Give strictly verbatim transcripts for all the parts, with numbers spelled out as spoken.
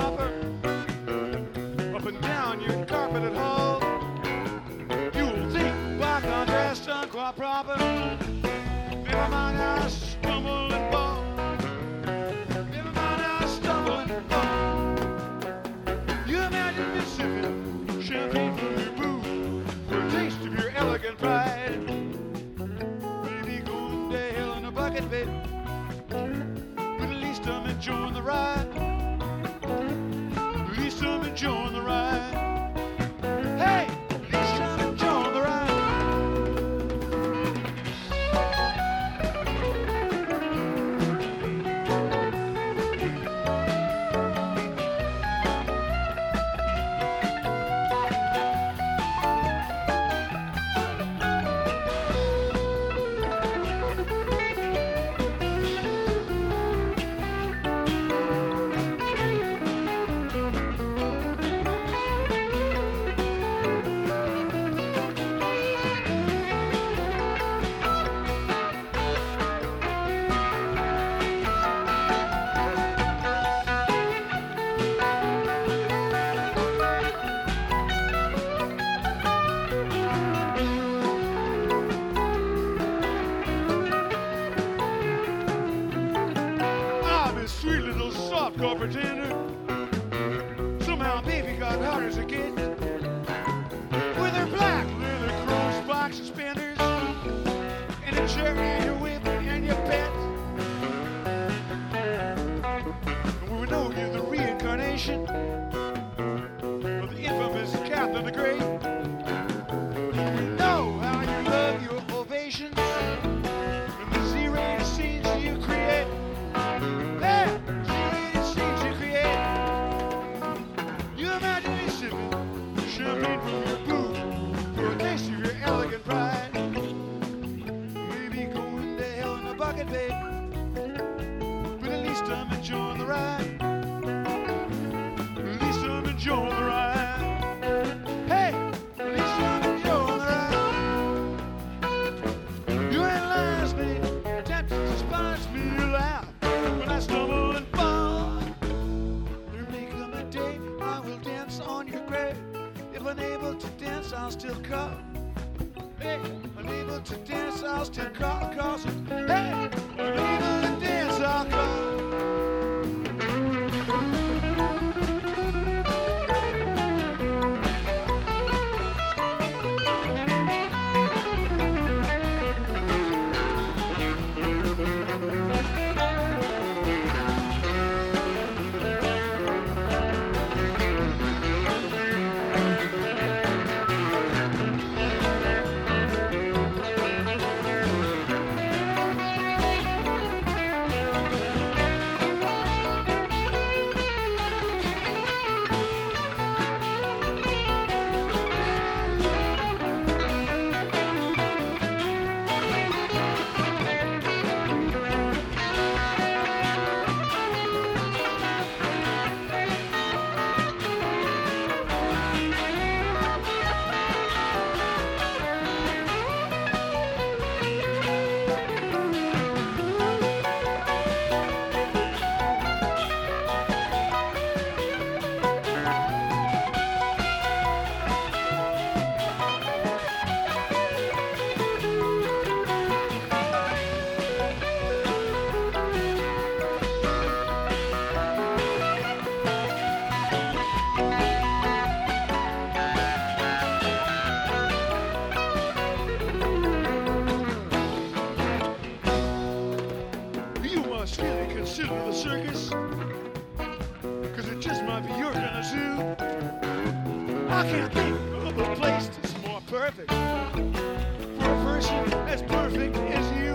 proper. Up and down your carpeted hall. You'll think by contrast done quite proper. Never mind how I stumble and fall. Never mind how I stumble and fall. You imagine me sipping champagne from your booth for a taste of your elegant pride. Maybe going to hell in a bucket, baby. But at least I'm enjoying the ride. At least I'm enjoying the ride. Hey, at least I'm enjoying the ride. Sweet little soft core pretender. Somehow baby got hard as a kid. With her black leather crossbox suspenders and a chair and your whip and your pet. And we know you're the reincarnation of the infamous Catherine the Great. We know how you love your ovations and the Z-rated scenes you create. Champagne from your booth for a taste of your elegant pride. Maybe going to hell in a bucket, babe. But at least I'm enjoying the ride. At least I'm enjoying the ride. Hey, at least I'm enjoying the ride. You ain't last name, tempted to spice me laugh when I stumble and fall. There may come a day I will dance on your grave. If unable to dance, I'll still call. Hey, unable to dance, I'll still call. Cause hey, unable to dance, I'll call. Consider the circus, cause it just might be your kind of zoo. I can't think of a place that's more perfect for a person as perfect as you.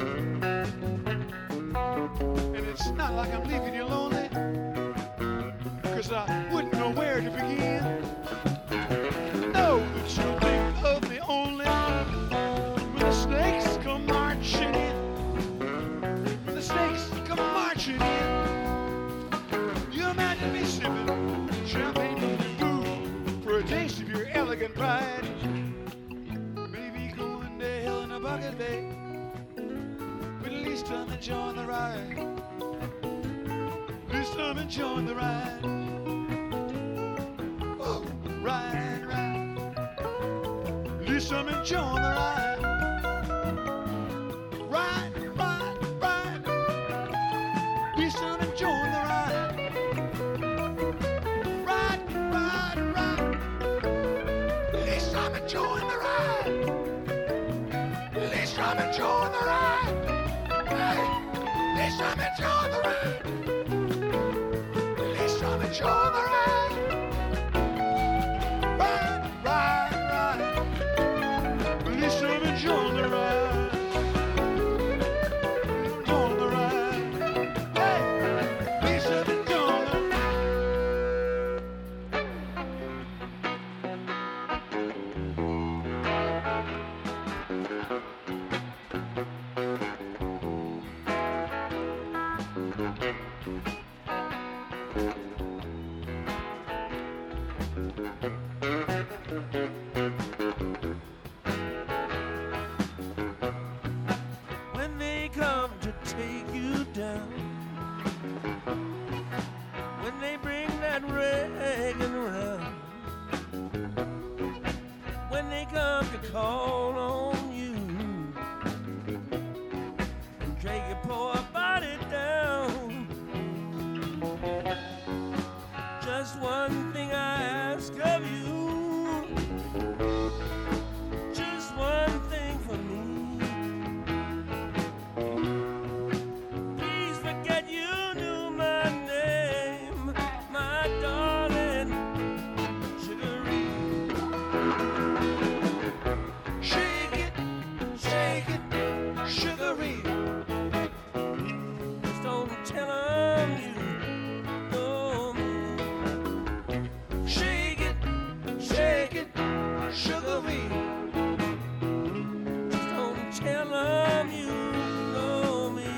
And it's not like I'm leaving you lonely, cause I wouldn't know where to begin. Know that you'll think of me only when the snakes come marching in. When the snakes come marching in. You imagine me sipping champagne from your booth for a taste of your elegant pride. Maybe going to hell in a bucket, babe, but at least I'm enjoying the ride. At least I'm enjoying the ride. Ride, ride. Listen and join the ride. Ride, ride, ride. Listen and join the ride. Ride, ride, ride. Listen and join the ride. Listen and join the ride. Hey, listen and join the ride. Listen and join the ride. Ride, ride, ride. Listen and join the ride. Join the ride. Hey, listen and join the When they come to take you down, when they bring that wagon around, when they come to call on you and drag your poor body down, just one thing I ask of you, just one thing for me. Please forget you knew my name, my darling Sugaree. shake it, shake it, Sugaree. Just don't tell 'em you know me. Shake it, shake it, Sugaree. Just don't tell 'em you know me.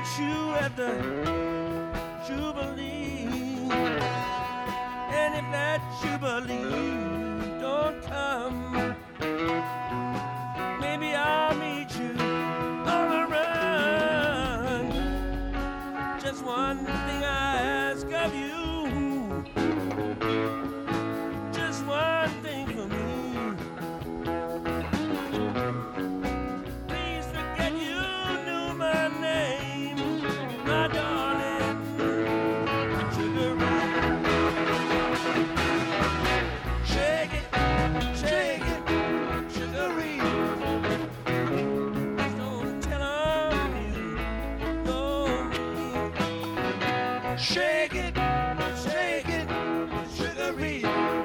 you at the Jubilee. And if that Jubilee don't come, maybe I'll meet you on the run. Just one thing I ask of you, just one thing for me. Please forget you knew my name, my darling, Sugar Ray. Shake it, shake it, Sugar Ray. Don't tell 'em you know me. Shake it, shake it, Sugar Ray.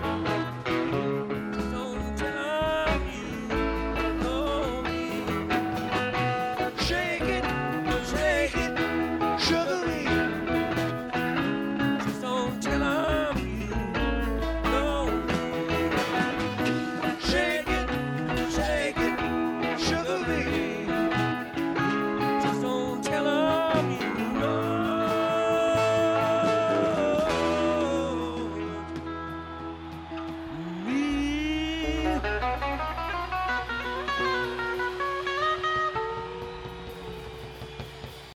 Don't tell 'em you know me. Shake it, shake it, Sugar Ray. Just don't tell 'em you know me. Shake it, shake it, Sugar Ray. Just don't tell 'em you know me.